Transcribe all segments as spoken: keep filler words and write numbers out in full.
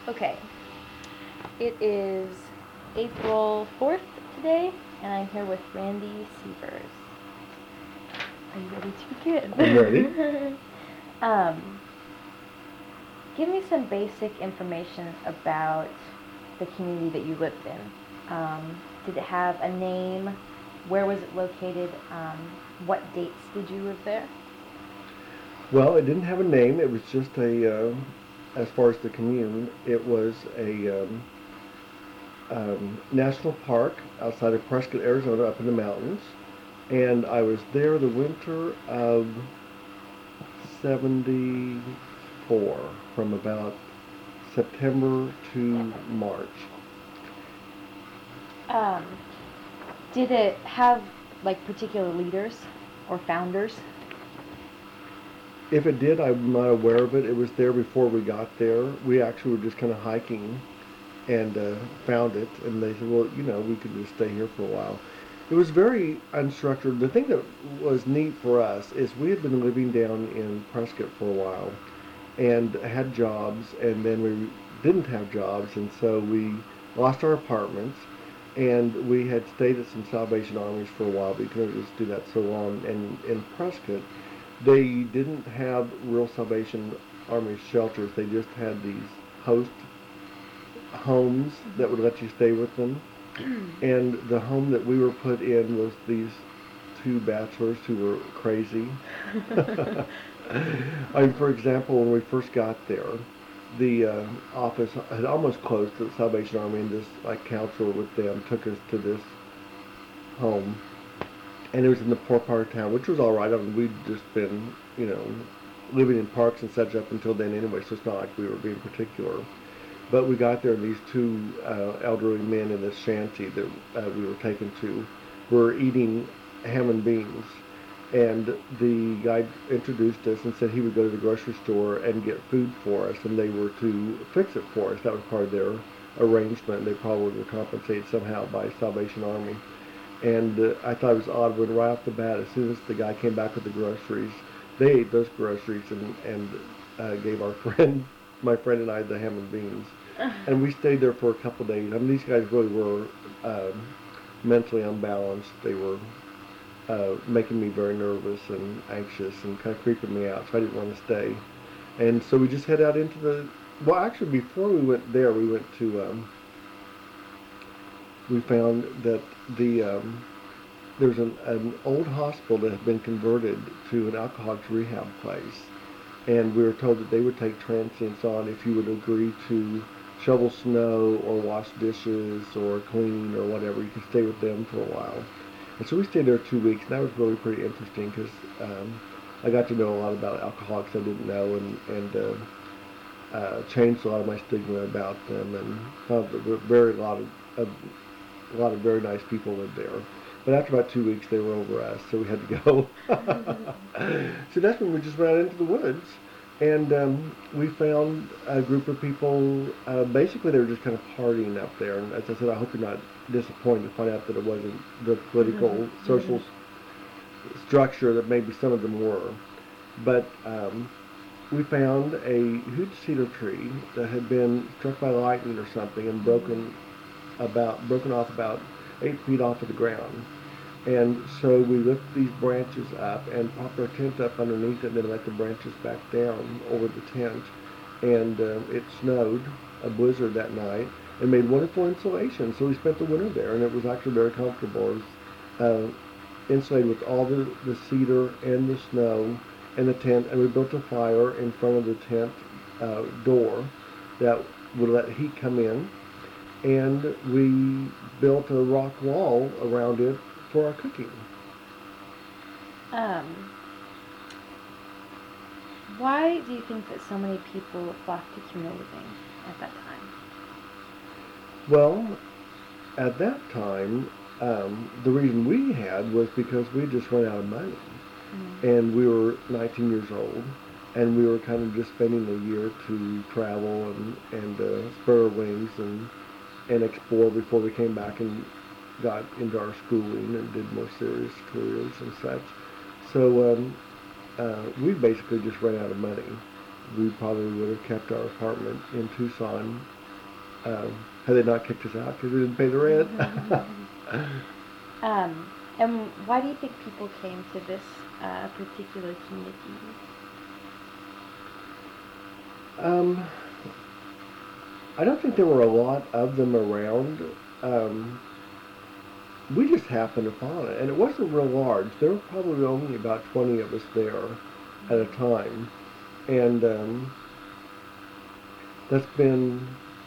Okay, it is April fourth today, and I'm here with Randy Sievers. Are you ready to begin? I'm ready. um, give me some basic information about the community that you lived in. Um, did it have a name? Where was it located? Um, what dates did you live there? Well, it didn't have a name. It was just a, uh, as far as the commune, it was a um, um, national park outside of Prescott, Arizona, up in the mountains. And I was there the winter of seventy-four, from about September to March. Um, did it have like particular leaders or founders? If it did, I'm not aware of it. It was there before we got there. We actually were just kind of hiking and uh, found it, and they said, well, you know, we could just stay here for a while. It was very unstructured. The thing that was neat for us is we had been living down in Prescott for a while and had jobs, and then we didn't have jobs, and so we lost our apartments, and we had stayed at some Salvation Armies for a while. We couldn't just do that so long. And in Prescott, they didn't have real Salvation Army shelters. They just had these host homes that would let you stay with them. And the home that we were put in was these two bachelors who were crazy. I mean, for example, when we first got there, the uh, office had almost closed to the Salvation Army, and this like counselor with them took us to this home, and it was in the poor part of town, which was all right. I mean, we'd just been, you know, living in parks and such up until then anyway, so it's not like we were being particular. But we got there, and these two uh, elderly men in this shanty that uh, we were taken to were eating ham and beans. And the guy introduced us and said he would go to the grocery store and get food for us, and they were to fix it for us. That was part of their arrangement. They probably were compensated somehow by Salvation Army. And uh, I thought it was odd when right off the bat, as soon as the guy came back with the groceries, they ate those groceries and, and uh, gave our friend, my friend and I, the ham and beans. And we stayed there for a couple of days. I mean, these guys really were um, mentally unbalanced. They were uh, making me very nervous and anxious and kind of creeping me out, so I didn't want to stay. And so we just head out into the, well, actually, before we went there, we went to, um, we found that the, um, there's an, an old hospital that had been converted to an alcoholics rehab place. And we were told that they would take transients on if you would agree to shovel snow or wash dishes or clean or whatever. You could stay with them for a while. And so we stayed there two weeks, and that was really pretty interesting because um, I got to know a lot about alcoholics I didn't know, and, and uh, uh, changed a lot of my stigma about them, and found that very lot of, of a lot of very nice people lived there. But after about two weeks, they were over us, so we had to go. So that's when we just went out into the woods, and um, we found a group of people. Uh, basically, they were just kind of partying up there. And as I said, I hope you're not disappointed to find out that it wasn't the political, mm-hmm. social mm-hmm. structure that maybe some of them were. But um, we found a huge cedar tree that had been struck by lightning or something and broken about broken off about eight feet off of the ground. And so we lift these branches up and pop our tent up underneath it, and then let the branches back down over the tent. And uh, it snowed, a blizzard that night, and made wonderful insulation. So we spent the winter there, and it was actually very comfortable. It was uh, insulated with all the, the cedar and the snow and the tent, and we built a fire in front of the tent uh, door that would let heat come in. And we built a rock wall around it for our cooking. Um, why do you think that so many people flocked to communal living at that time? Well, at that time, um, the reason we had was because we just run out of money. Mm-hmm. And we were nineteen years old, and we were kind of just spending a year to travel and, and uh, spur our wings and and explore before we came back and got into our schooling and did more serious careers and such. So um, uh, we basically just ran out of money. We probably would have kept our apartment in Tucson um, had they not kicked us out because we didn't pay the rent. um, and why do you think people came to this uh, particular community? um, I don't think there were a lot of them around. Um, we just happened upon it, and it wasn't real large. There were probably only about twenty of us there at a time, and um, that's been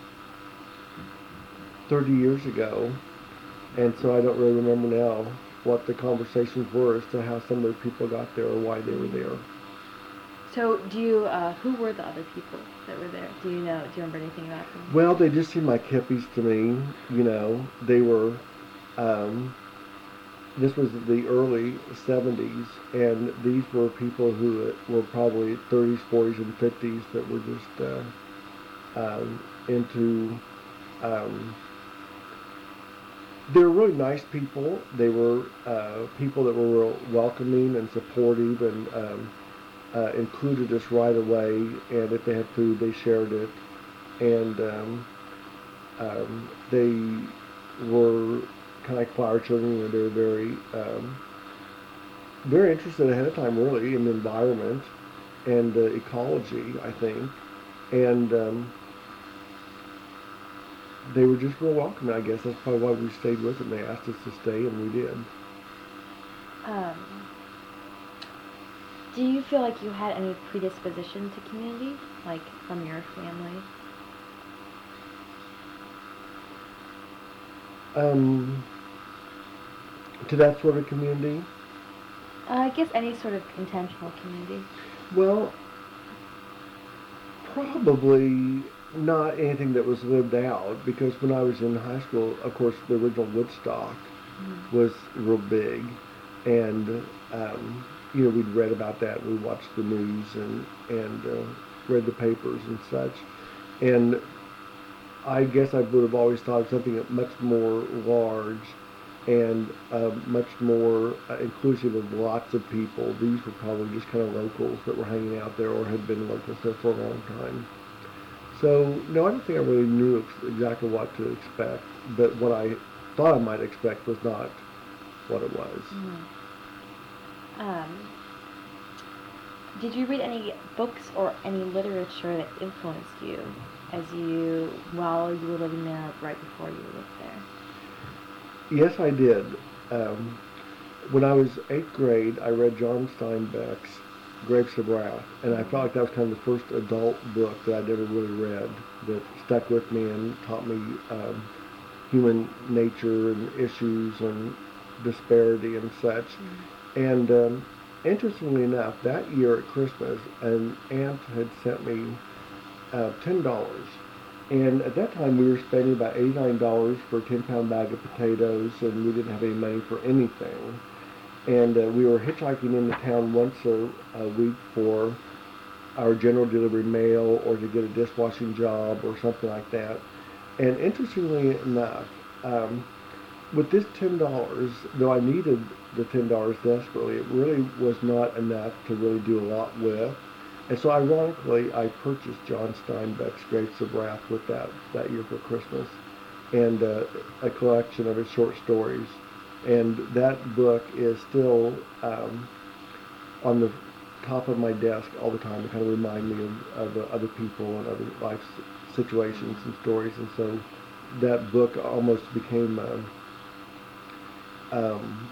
thirty years ago, and so I don't really remember now what the conversations were as to how some of the people got there or why they were there. So, do you, uh, who were the other people that were there? Do you know, do you remember anything about them? Well, they just seemed like hippies to me, you know. They were, um, this was the early seventies, and these were people who were probably thirties, forties, and fifties that were just uh, um, into, um, they were really nice people. They were uh, people that were real welcoming and supportive, and um, uh, included us right away, and if they had food, they shared it. And um, um, they were kind of like flower children, you know, they were very, um, very interested ahead of time, really, in the environment and uh, ecology, I think. And um, they were just real welcoming, I guess. That's probably why we stayed with them. They asked us to stay, and we did. Um, do you feel like you had any predisposition to community, like from your family? Um, to that sort of community? Uh, I guess any sort of intentional community. Well, probably not anything that was lived out, because when I was in high school, of course, the original Woodstock mm-hmm. was real big, and um, you know, we'd read about that, we watched the news and and uh, read the papers and such, and I guess I would have always thought of something much more large and uh, much more uh, inclusive of lots of people. These were probably just kind of locals that were hanging out there or had been locals there for a long time. So, no, I don't think I really knew ex- exactly what to expect, but what I thought I might expect was not what it was. Mm-hmm. Um, did you read any books or any literature that influenced you as you, while you were living there, right before you lived there? Yes, I did. Um, when I was eighth grade, I read John Steinbeck's Grapes of Wrath, and I felt like that was kind of the first adult book that I'd ever really read that stuck with me and taught me um, human nature and issues and disparity and such. Mm-hmm. And um, interestingly enough, that year at Christmas, an aunt had sent me uh, ten dollars. And at that time, we were spending about eighty-nine dollars for a ten-pound bag of potatoes, and we didn't have any money for anything. And uh, we were hitchhiking into town once a, a week for our general delivery mail or to get a dishwashing job or something like that. And interestingly enough, um, with this ten dollars, though I needed the ten dollars desperately, it really was not enough to really do a lot with. And so ironically, I purchased John Steinbeck's Grapes of Wrath with that, that year for Christmas, and uh, a collection of his short stories. And that book is still um, on the top of my desk all the time to kind of remind me of, of uh, other people and other life situations and stories. And so that book almost became um, um,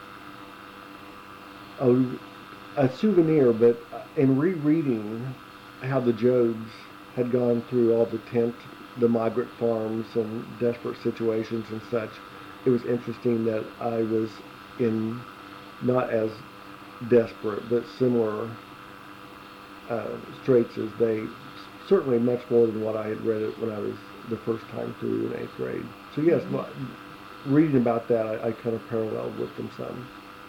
a, a souvenir, but in rereading how the Joads had gone through all the tent, the migrant farms and desperate situations and such, it was interesting that I was in not as desperate, but similar uh, straits as they, certainly much more than what I had read it when I was the first time through in eighth grade. So yes, mm-hmm. my, reading about that, I, I kind of paralleled with them some.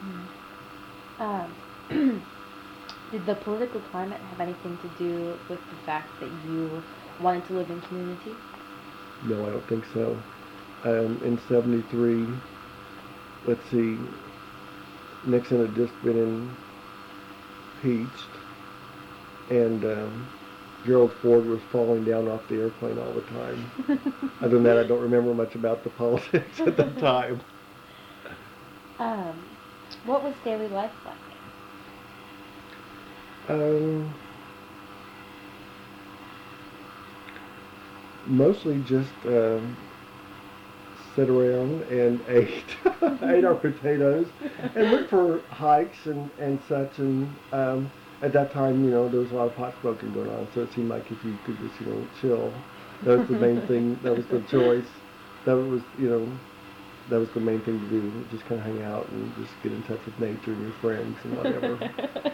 Mm-hmm. Um, did the political climate have anything to do with the fact that you wanted to live in community? No, I don't think so. Um, in seventy-three, let's see, Nixon had just been impeached, and um, Gerald Ford was falling down off the airplane all the time. Other than that, I don't remember much about the politics at the time. Um, what was daily life like? Um, mostly just uh, sit around and ate ate our potatoes and looked for hikes and, and such. And um, at that time, you know, there was a lot of pot smoking going on, so it seemed like if you could just, you know, chill, that was the main thing. That was the choice. That was, you know, that was the main thing to do. Just kind of hang out and just get in touch with nature and your friends and whatever.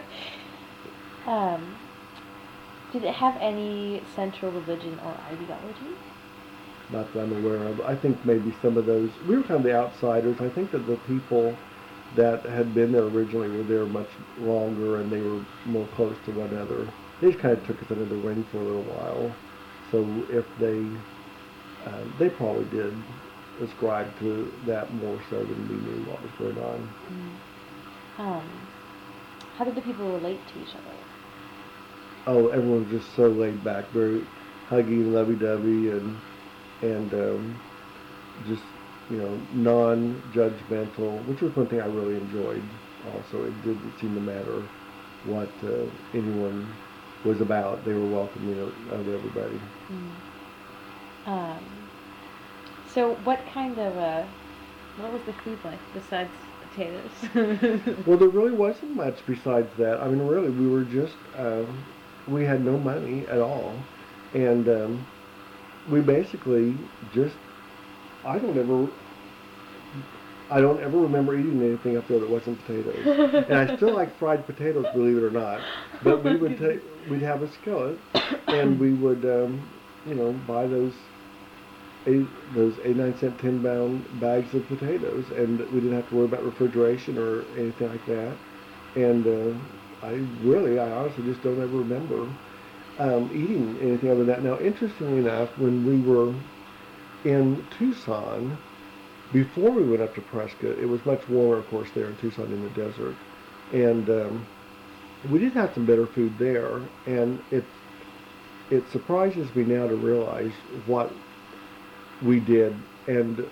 um, did it have any central religion or ideology? Not that I'm aware of. I think maybe some of those, we were kind of the outsiders. I think that the people that had been there originally were there much longer and they were more close to one another. They just kind of took us under the wing for a little while. So if they, uh, they probably did ascribe to that more so than we knew what was going on. Mm. Um, how did the people relate to each other? Oh, everyone was just so laid back, very huggy and lovey-dovey, and and um, just, you know, non-judgmental, which was one thing I really enjoyed. Also, it didn't seem to matter what uh, anyone was about; they were welcoming of, of everybody. Mm. Um, so, what kind of uh, what was the food like besides potatoes? Well, there really wasn't much besides that. I mean, really, we were just uh, we had no money at all, and um, we basically just I don't ever I don't ever remember eating anything up there that wasn't potatoes. And I still like fried potatoes, believe it or not. But we would take we'd have a skillet, and we would um, you know buy those eight those eight nine cent ten pound bags of potatoes, and we didn't have to worry about refrigeration or anything like that. And uh, I really, I honestly just don't ever remember um, eating anything other than that. Now, interestingly enough, when we were in Tucson, before we went up to Prescott, it was much warmer, of course, there in Tucson in the desert, and um, we did have some better food there. And it it surprises me now to realize what we did, and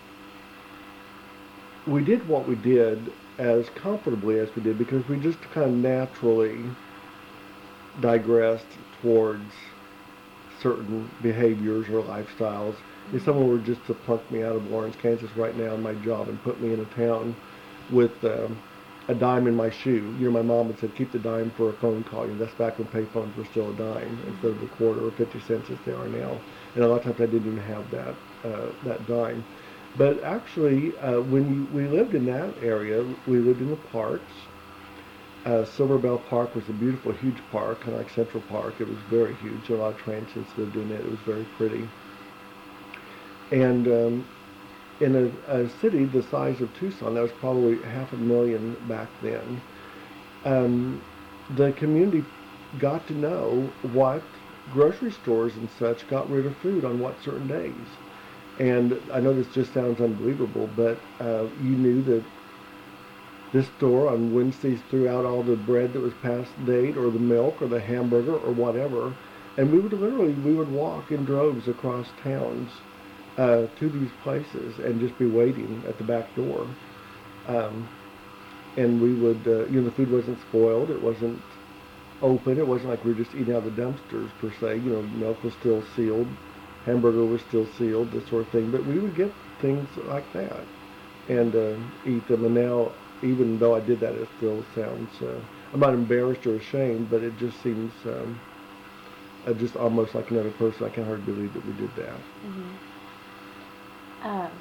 we did what we did as comfortably as we did because we just kind of naturally digressed towards certain behaviors or lifestyles. If someone were just to pluck me out of Lawrence, Kansas right now in my job and put me in a town with um, a dime in my shoe, you know, my mom had said, keep the dime for a phone call. You know, that's back when payphones were still a dime instead of a quarter or fifty cents as they are now. And a lot of times I didn't even have that uh, that dime. But actually, uh, when we lived in that area, we lived in the parks. Uh, Silver Bell Park was a beautiful, huge park, kind of like Central Park. It was very huge. A lot of transients lived in it. It was very pretty. And um, in a, a city the size of Tucson, that was probably half a million back then, um, the community got to know what grocery stores and such got rid of food on what certain days. And I know this just sounds unbelievable, but uh, you knew that this store on Wednesdays threw out all the bread that was past date, or the milk, or the hamburger, or whatever. And we would literally, we would walk in droves across towns uh, to these places and just be waiting at the back door. Um, and we would, uh, you know, the food wasn't spoiled, it wasn't open, it wasn't like we were just eating out of the dumpsters per se. You know, milk was still sealed, hamburger was still sealed, this sort of thing. But we would get things like that and uh, eat them. And now, even though I did that, it still sounds, uh, I'm not embarrassed or ashamed, but it just seems um, uh, just almost like another person. I can't hardly believe that we did that. Mm-hmm. Um,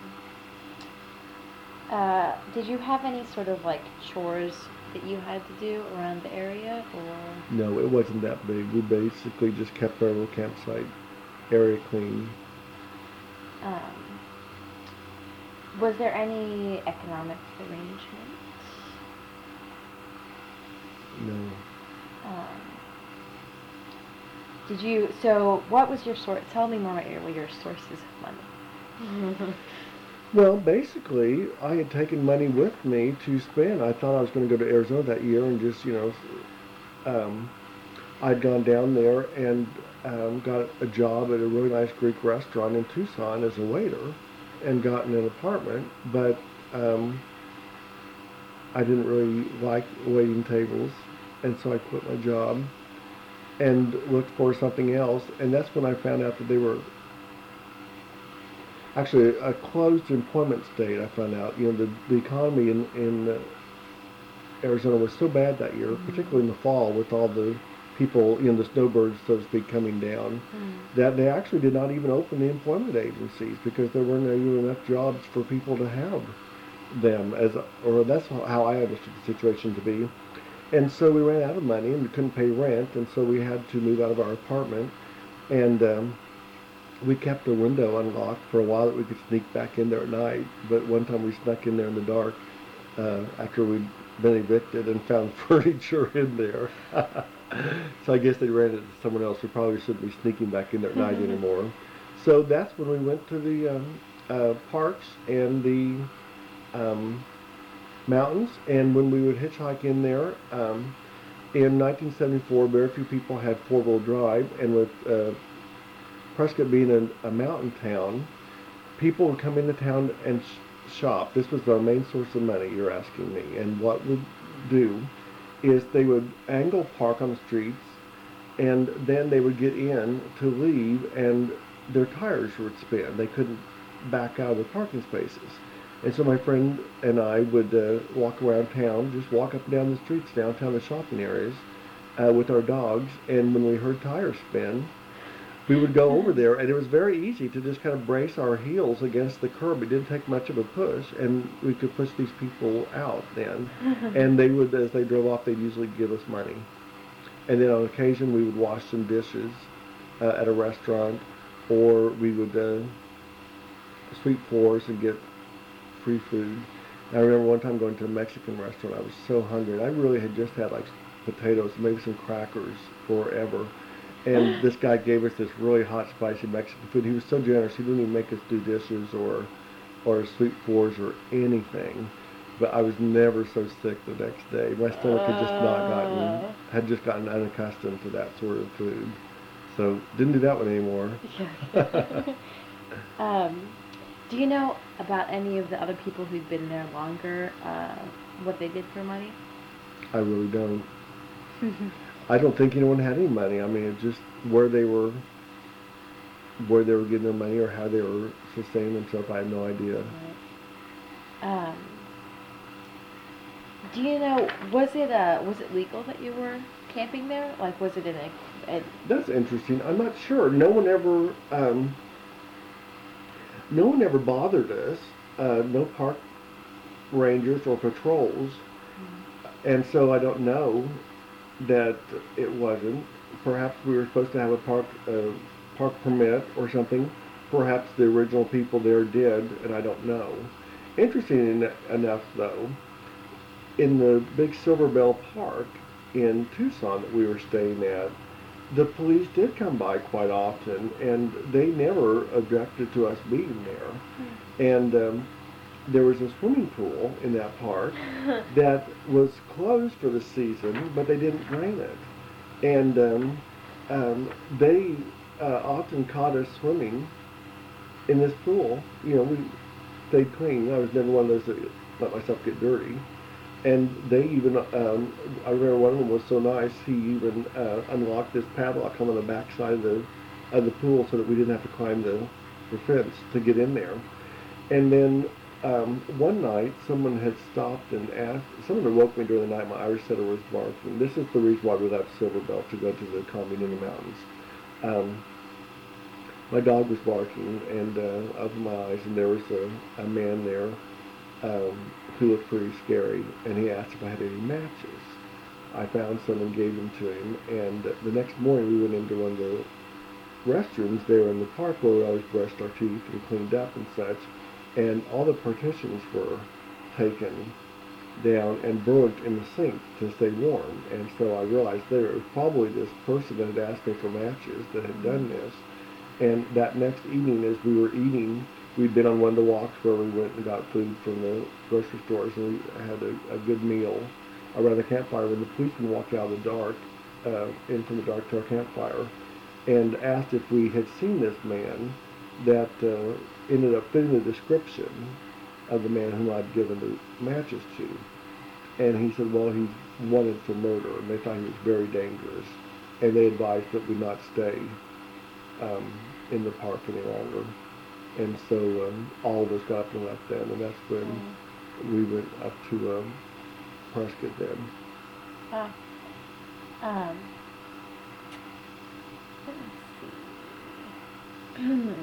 uh, did you have any sort of like chores that you had to do around the area, or? No, it wasn't that big. We basically just kept our little campsite area clean. Um, was there any economic arrangements? No. Um, did you, so what was your source, tell me more about your, your sources of money. Well, basically, I had taken money with me to spend. I thought I was going to go to Arizona that year and just, you know, um, I'd gone down there, and um, got a job at a really nice Greek restaurant in Tucson as a waiter and gotten an apartment, but um, I didn't really like waiting tables, and so I quit my job and looked for something else, and that's when I found out that they were actually a closed employment state. I found out, you know, the, the economy in, in uh, Arizona was so bad that year, Mm-hmm. particularly in the fall with all the people, you know, the snowbirds, so to speak, coming down, Mm. that they actually did not even open the employment agencies because there weren't even enough jobs for people to have them, as or that's how I understood the situation to be. And so we ran out of money and we couldn't pay rent, and so we had to move out of our apartment. And um, we kept the window unlocked for a while that we could sneak back in there at night. But one time we snuck in there in the dark uh, after we'd been evicted and found furniture in there. So I guess they rented it to someone else. We probably shouldn't be sneaking back in there at night anymore. So that's when we went to the um, uh, parks and the um, mountains, and when we would hitchhike in there, um, in nineteen seventy-four, very few people had four-wheel drive, and with uh, Prescott being a, a mountain town, people would come into town and sh- shop. This was our main source of money, you're asking me. And what we'd do is they would angle park on the streets, and then they would get in to leave, and their tires would spin. They couldn't back out of the parking spaces. And so my friend and I would uh, walk around town, just walk up and down the streets downtown, the shopping areas, uh, with our dogs. And when we heard tires spin, we would go over there, and it was very easy to just kind of brace our heels against the curb. It didn't take much of a push, and we could push these people out then. And they would, as they drove off, they'd usually give us money. And then on occasion, we would wash some dishes uh, at a restaurant, or we would uh, sweep floors and get free food. I remember one time going to a Mexican restaurant. I was so hungry. And I really had just had like potatoes, maybe some crackers forever. And this guy gave us this really hot, spicy Mexican food. He was so generous. He didn't even make us do dishes or or sweep floors or anything. But I was never so sick the next day. My stomach had just not gotten, had just gotten unaccustomed to that sort of food. So didn't do that one anymore. Yeah. um, do you know about any of the other people who've been there longer, uh, what they did for money? I really don't. I don't think anyone had any money. I mean, it just where they were, where they were getting their money or how they were sustaining themselves. I have no idea. Right. Um, do you know? Was it uh, was it legal that you were camping there? Like, was it in a? a That's interesting. I'm not sure. No one ever, um, no one ever bothered us. Uh, no park rangers or patrols, mm-hmm. and so I don't know that it wasn't. Perhaps we were supposed to have a park uh, park permit or something. Perhaps the original people there did, and I don't know. Interesting en- enough, though, in the big Silver Bell Park in Tucson that we were staying at, the police did come by quite often, and they never objected to us being there. Mm-hmm. And um, there was a swimming pool in that park that was closed for the season, but they didn't drain it. And um, um, they uh, often caught us swimming in this pool. You know, we stayed clean. I was never one of those that let myself get dirty. And they even, um, I remember one of them was so nice, he even uh, unlocked this padlock on the back side of the, of the pool so that we didn't have to climb the, the fence to get in there. And then Um, one night, someone had stopped and asked, someone had woke me during the night, my Irish setter was barking. This is the reason why we left Silver Bell to go to the Commune in the mountains. Um, my dog was barking, and uh, I opened my eyes, and there was a, a man there um, who looked pretty scary, and he asked if I had any matches. I found some and gave them to him, and the next morning we went into one of the restrooms there in the park where we always brushed our teeth and cleaned up and such. And all the partitions were taken down and burnt in the sink to stay warm. And so I realized there was probably this person that had asked me for matches that had done this. And that next evening as we were eating, we'd been on one of the walks where we went and got food from the grocery stores, and we had a, a good meal around the campfire when the policeman walked out of the dark, uh, in from the dark to our campfire. and asked if we had seen this man that uh, ended up fitting the description of the man whom I'd given the matches to. And he said, well, he's wanted for murder, and they thought he was very dangerous. And they advised that we not stay um, in the park any longer. And so um, all of us got up and left then, and that's when mm. we went up to um, Prescott then. Uh, um, let me see.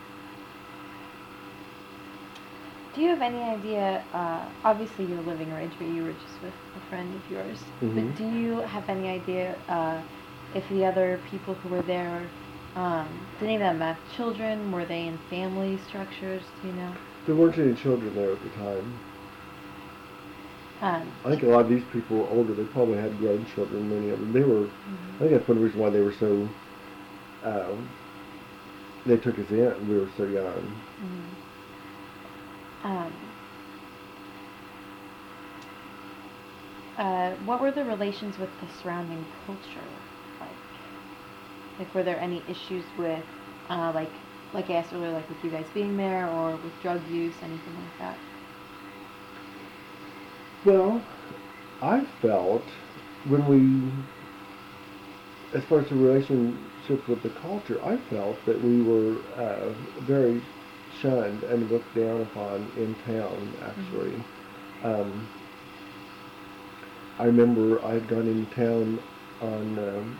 Do you have any idea, uh, obviously you're living in Ridgeview, you were just with a friend of yours, mm-hmm. but do you have any idea uh, if the other people who were there, um, did any of them have children? Were they in family structures? Do you know? There weren't any children there at the time. Um, I think a lot of these people were older. They probably had grown children, many of them. They were, mm-hmm. I think that's one reason why they were so, um, they took us in. We were so young. Mm-hmm. Um, uh, what were the relations with the surrounding culture like? Like, were there any issues with, uh, like, like I asked earlier, like with you guys being there, or with drug use, anything like that? Well, I felt when we, as far as the relationship with the culture, I felt that we were uh, very shunned and looked down upon in town, actually. Mm-hmm. Um, I remember I had gone in town on um,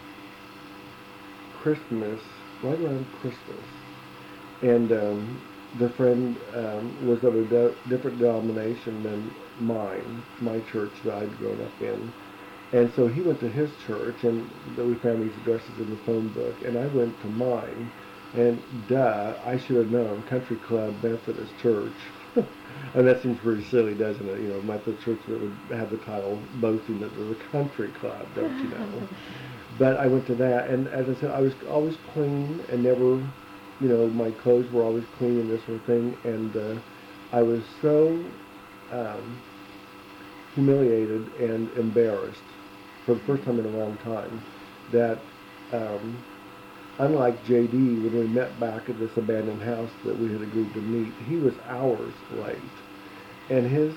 Christmas, right around Christmas, and um, the friend um, was of a de- different denomination than mine, my church that I'd grown up in. And so he went to his church, and we found these addresses in the phone book, and I went to mine. And duh, I should have known, Country Club Methodist Church. And that seems pretty silly, doesn't it? You know, Methodist Church that would have the title boasting that they're a country club, don't you know? But I went to that, and as I said, I was always clean and never, you know, my clothes were always clean and this sort of thing. And uh, I was so um, humiliated and embarrassed for the first time in a long time that um, unlike J D, when we met back at this abandoned house that we had agreed to meet, he was hours late. And his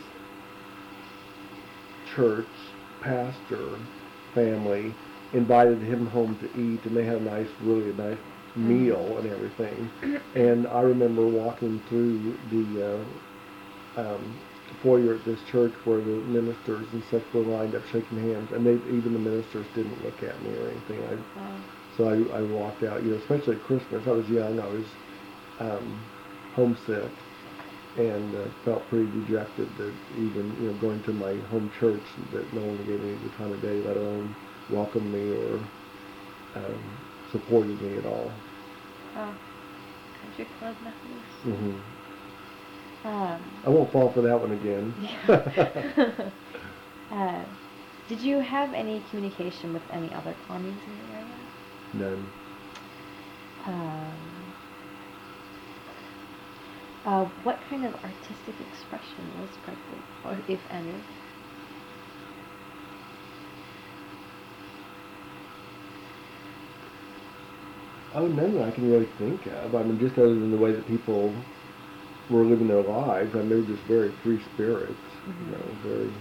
church pastor family invited him home to eat, and they had a nice, really nice meal and everything. And I remember walking through the uh, um, foyer at this church where the ministers and such were lined up shaking hands, and they, even the ministers didn't look at me or anything. I, wow. So I, I walked out, you know, especially at Christmas. I was young, I was um, homesick, and uh, felt pretty dejected that even, you know, going to my home church that no one gave me the time of day, let alone welcomed me or um, supported me at all. Oh, Country Club Methodist. Mm-hmm. Um, I won't fall for that one again. Yeah. uh, did you have any communication with any other communes in the area? None. Um, uh, what kind of artistic expression was Berkeley, or if any? Oh, none that I can really think of. I mean, just other than the way that people were living their lives. I mean, they were just very free spirits, mm-hmm. you know, very...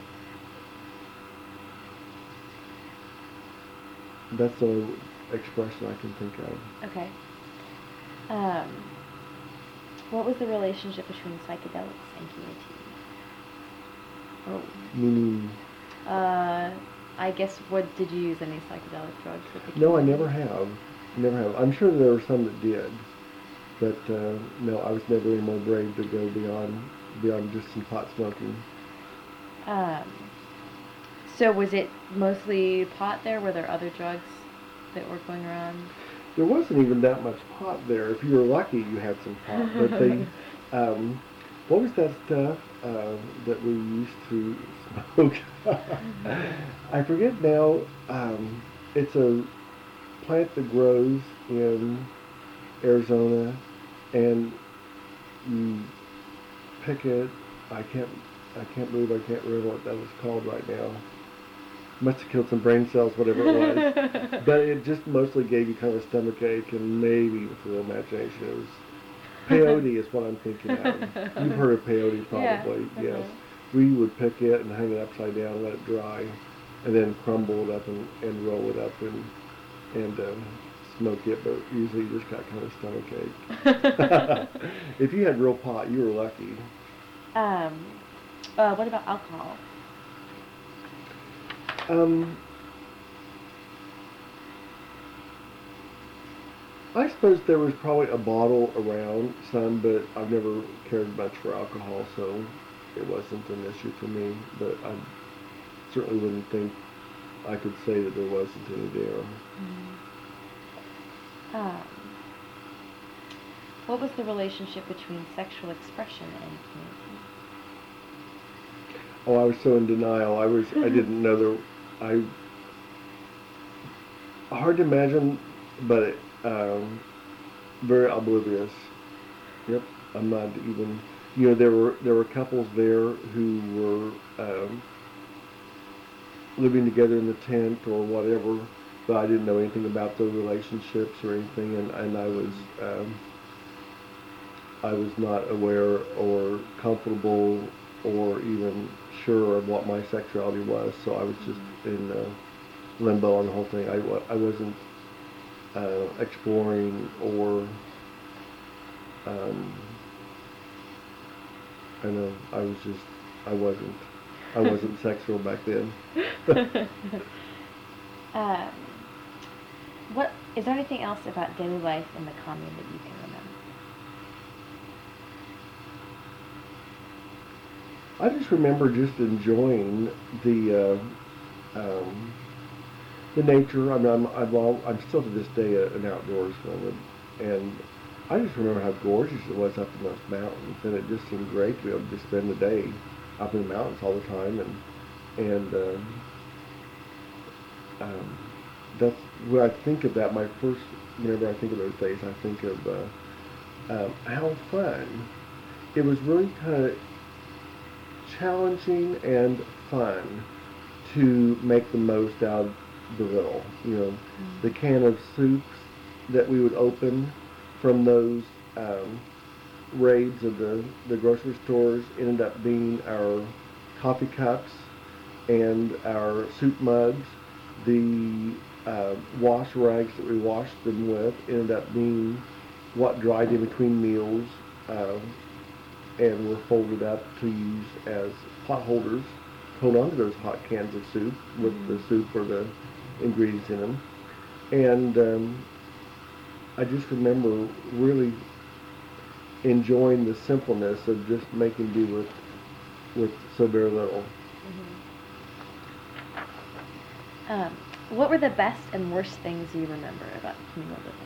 That's the only expression I can think of. Okay. Um, what was the relationship between psychedelics and community? Oh. Meaning? Uh, I guess, what, did you use any psychedelic drugs with the community? No, I never have. Never have. I'm sure there were some that did, but uh, no, I was never any more brave to go beyond beyond just some pot smoking. Um, so was it mostly pot there? Were there other drugs that were going around? There wasn't even that much pot there. If you were lucky, you had some pot. But they, um, what was that stuff uh, that we used to smoke? I forget now. Um, it's a plant that grows in Arizona, and you pick it. I can't. I can't believe I can't remember what that was called right now. Must have killed some brain cells, whatever it was. But it just mostly gave you kind of a stomach ache and maybe with a little imagination. It was peyote is what I'm thinking of. You've heard of peyote probably, Yeah. yes. Uh-huh. We would pick it and hang it upside down, let it dry, and then crumble it up and, and roll it up and and um, smoke it. But usually you just got kind of stomach ache. If you had real pot, you were lucky. um, uh, what about alcohol? Um, I suppose there was probably a bottle around, some, but I've never cared much for alcohol, so it wasn't an issue for me. But I certainly wouldn't think I could say that there wasn't any there. Mm. Um, what was the relationship between sexual expression and community? Oh, I was so in denial. I was. I didn't know there. I. Hard to imagine, but um, very oblivious. Yep. I'm not even. You know, there were there were couples there who were um, living together in the tent or whatever, but I didn't know anything about their relationships or anything, and and I was. Um, I was not aware or comfortable or even sure of what my sexuality was, so I was just in uh, limbo on the whole thing. I, wa- I wasn't uh, exploring or um, I know I was just I wasn't I wasn't sexual back then. um, what is there anything else about daily life in the commune that you can remember? I just remember just enjoying the uh, um, the nature. I mean, I'm I'm, all, I'm still to this day a, an outdoorsman, and, and I just remember how gorgeous it was up in those mountains, and it just seemed great to be able to just spend the day up in the mountains all the time, and and um, um, that's when I think of that. My first, whenever I think of those days, I think of uh, um, how fun it was. Really kind of challenging and fun to make the most out of the little. You know, mm-hmm. The can of soups that we would open from those um, raids of the, the grocery stores ended up being our coffee cups and our soup mugs. The uh, wash rags that we washed them with ended up being what dried in between meals. Uh, and were folded up to use as pot holders, hold on to those hot cans of soup with mm-hmm. the soup or the ingredients in them. And um, I just remember really enjoying the simpleness of just making do with with so very little. Mm-hmm. Um, what were the best and worst things you remember about communal living?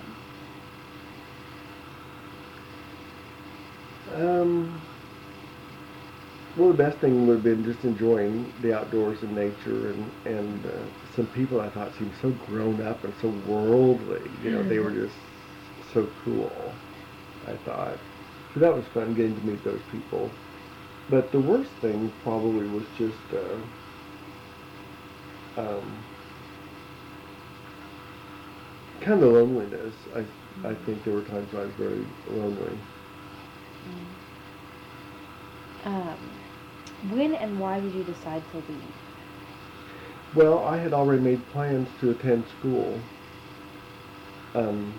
Um, well, the best thing would have been just enjoying the outdoors and nature, and and uh, some people I thought seemed so grown up and so worldly. You know, they were just so cool, I thought. So that was fun getting to meet those people. But the worst thing probably was just uh, um, kind of loneliness. I I think there were times I was very lonely. Um, when and why did you decide to leave? Well, I had already made plans to attend school. Um,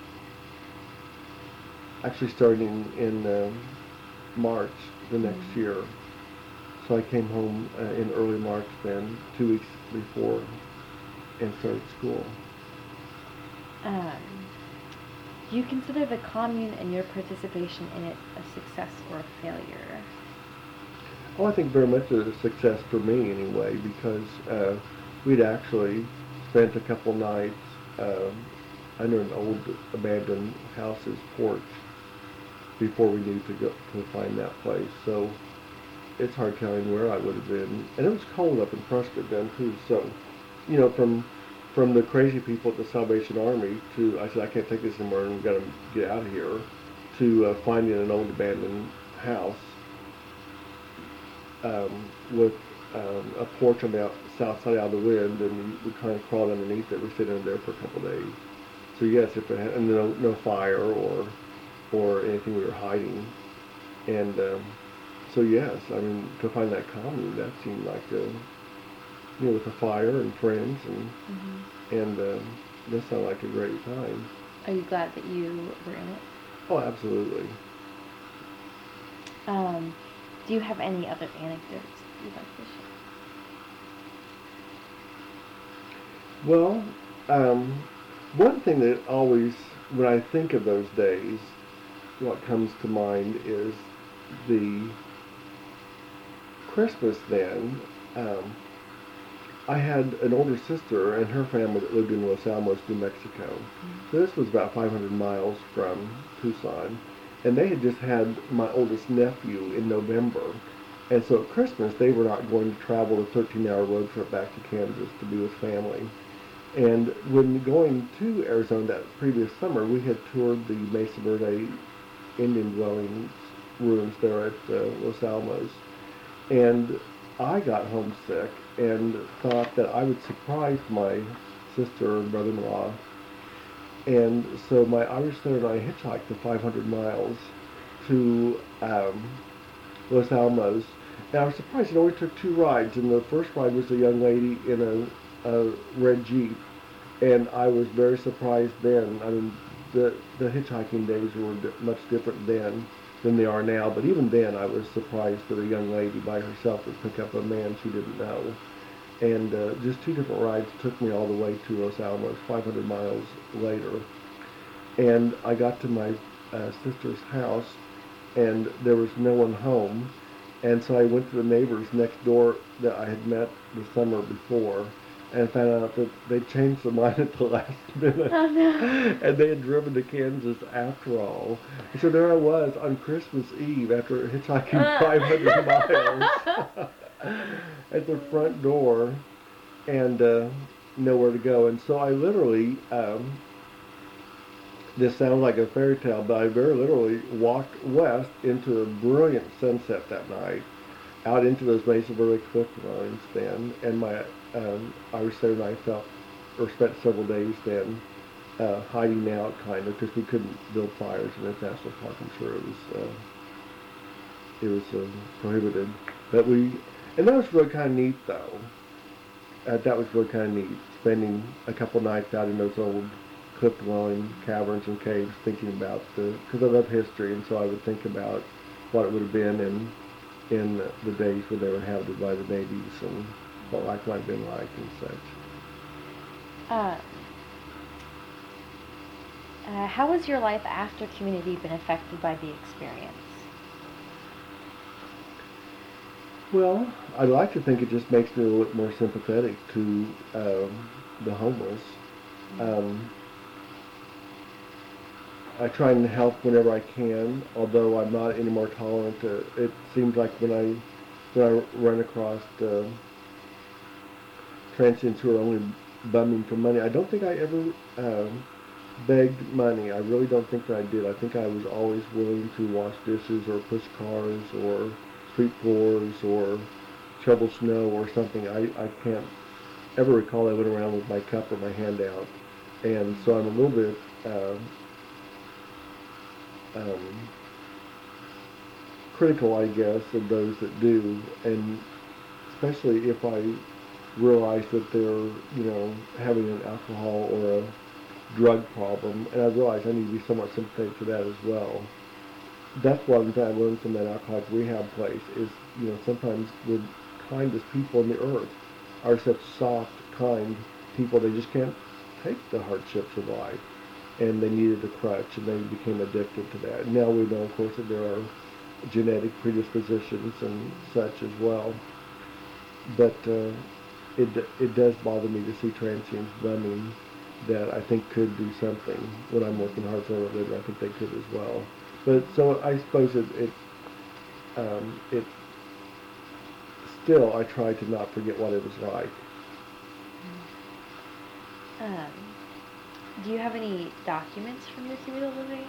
actually starting in uh, March the next mm-hmm. year. So I came home uh, in early March then, two weeks before, and started school. Um, do you consider the commune and your participation in it a success or a failure? Well, I think very much a success for me anyway, because uh, we'd actually spent a couple nights uh, under an old abandoned house's porch before we knew to go to find that place. So it's hard telling where I would have been. And it was cold up in Prescott then too. So, you know, from from the crazy people at the Salvation Army to, I said, I can't take this anymore and we've got to get out of here, to uh, finding an old abandoned house um, with um, a porch on the out, south side out of the wind, and we, we kind of crawled underneath it. We stayed in there for a couple of days. So yes, if it had, and no, no fire or or anything we were hiding, and um, so yes, I mean to find that commune, that seemed like a, you know, with a fire and friends, and Mm-hmm. and um, that sounded like a great time. Are you glad that you were in it? Oh, absolutely. Um, do you have any other anecdotes you'd like to share? Well, um, one thing that always, when I think of those days, what comes to mind is the Christmas then. Um, I had an older sister and her family that lived in Los Alamos, New Mexico. Mm-hmm. So this was about five hundred miles from Tucson. And they had just had my oldest nephew in November. And so at Christmas, they were not going to travel a thirteen-hour road trip back to Kansas to be with family. And when going to Arizona that previous summer, we had toured the Mesa Verde Indian dwellings ruins there at uh, Los Alamos. And I got homesick and thought that I would surprise my sister and brother-in-law. And so my Irish sister and I hitchhiked the five hundred miles to um, Los Alamos. And I was surprised, you know, we took two rides. And the first ride was a young lady in a, a red Jeep. And I was very surprised then. I mean, the, the hitchhiking days were di- much different then than they are now. But even then, I was surprised that a young lady by herself would pick up a man she didn't know. And uh, just two different rides took me all the way to Los Alamos, five hundred miles later. And I got to my uh, sister's house, and there was no one home. And so I went to the neighbors next door that I had met the summer before, and found out that they changed their mind at the last minute. Oh, no. And they had driven to Kansas after all. And so there I was on Christmas Eve after hitchhiking Uh. five hundred miles at the front door, and uh, nowhere to go. And so I literally, um, this sounds like a fairy tale, but I very literally walked west into a brilliant sunset that night, out into those Mesa Verde cliff lines then, and my um, Irish sister and I felt, or spent several days then, uh, hiding out kind of, because we couldn't build fires in this national park. I'm sure it was uh, it was uh, prohibited, but we, and that was really kind of neat though. Uh, that was really kind of neat, spending a couple nights out in those old cliff-dwelling caverns and caves, thinking about the, because I love history, and so I would think about what it would have been in in the days when they were inhabited by the natives and what life might have been like and such. Uh, uh, how has your life after community been affected by the experience? Well, I'd like to think it just makes me a little bit more sympathetic to um, the homeless. Um, I try and help whenever I can, although I'm not any more tolerant. Uh, it seems like when I when I run across uh, transients who are only bumming for money, I don't think I ever um, begged money. I really don't think that I did. I think I was always willing to wash dishes or push cars or sweep floors or shovel snow or something. I, I can't ever recall I went around with my cup or my hand out. And so I'm a little bit uh, um, critical, I guess, of those that do, and especially if I realize that they're, you know, having an alcohol or a drug problem, and I realize I need to be somewhat sympathetic to that as well. That's one thing I learned from that Alcoholics Rehab place is, you know, sometimes the kindest people on the earth are such soft, kind people. They just can't take the hardships of life, and they needed a crutch, and they became addicted to that. Now we know, of course, that there are genetic predispositions and such as well, but uh, it it does bother me to see transients bumming that I think could do something. When I'm working hard for a living, I think they could as well. But so I suppose it, it, um, it still, I try to not forget what it was like. Um, do you have any documents from your communal living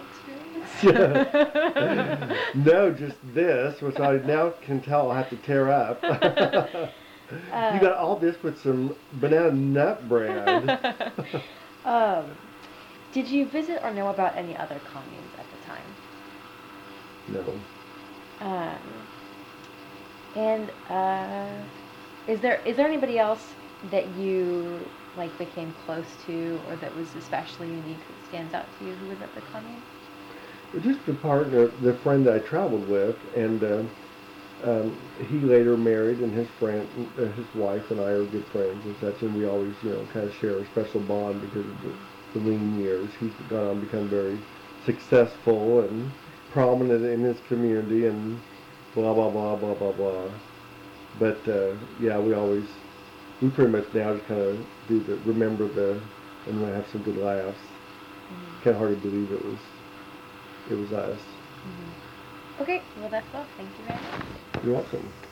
experience? No, just this, which I now can tell I have to tear up. Uh, you got all this with some banana nut bread. um, did you visit or know about any other communes at the time? No. Um, and uh, is there is there anybody else that you like became close to, or that was especially unique that stands out to you who was at the commune? Just the partner, the friend that I traveled with, and uh, um, he later married, and his friend, uh, his wife, and I are good friends and such, and we always, you know, kind of share a special bond because of the, the lean years. He's gone on to become very successful and prominent in his community, and blah blah blah blah blah blah. But uh, yeah, we always, we pretty much now just kind of do the remember the, and we have some good laughs. Mm-hmm. Kind of hard to believe it was, it was us. Mm-hmm. Okay, well that's all. Thank you very much. You're welcome.